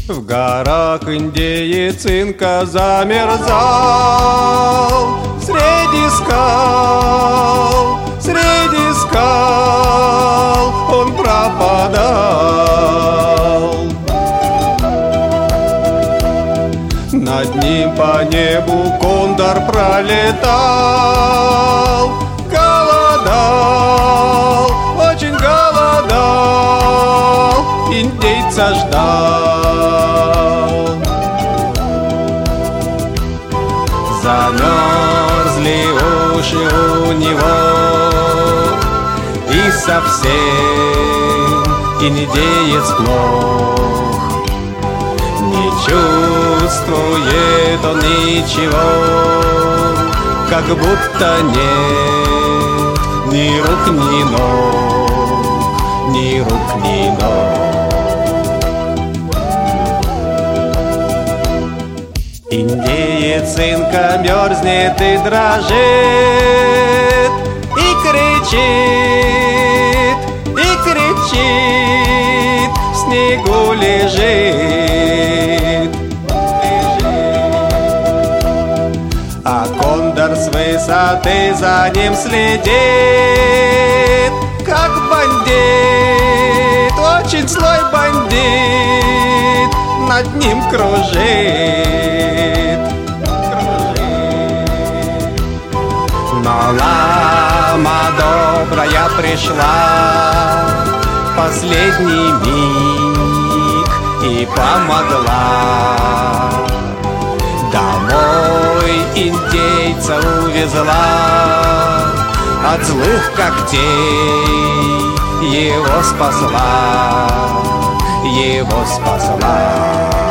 В горах индеец инка замерзал среди скал он пропадал. Над ним по небу кондор пролетал, голодал, очень голодал, индейца ждал. Замерзли уши у него, и совсем индеец плох. Не чувствует он ничего, как будто нет ни рук, ни ног, ни рук, ни ног. Индеец инка мерзнет и дрожит, и кричит, в снегу лежит. А кондор с высоты за ним следит, как бандит, очень злой бандит, над ним кружит. Но лама добрая пришла в последний миг и помогла. Домой индейца увезла, от злых когтей его спасла, его спасла.